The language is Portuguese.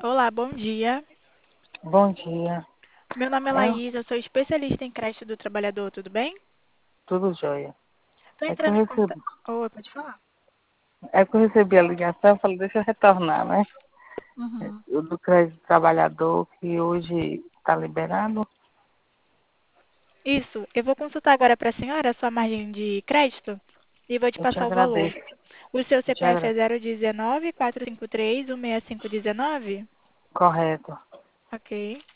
Olá, bom dia. Bom dia. Meu nome é É Laís, eu sou especialista em crédito do trabalhador, tudo bem? tudo jóia. Estou É que eu entrando em contato. recebi, Oi, pode falar? é que eu recebi a ligação, eu falei, deixa eu retornar, né? Uhum. O do crédito trabalhador, que hoje está liberado. Isso, eu vou consultar agora para a senhora a sua margem de crédito e vou te Eu te passar o valor. agradeço. O seu Eu te CPF é agradeço. 019 453 16519? Correto. Ok.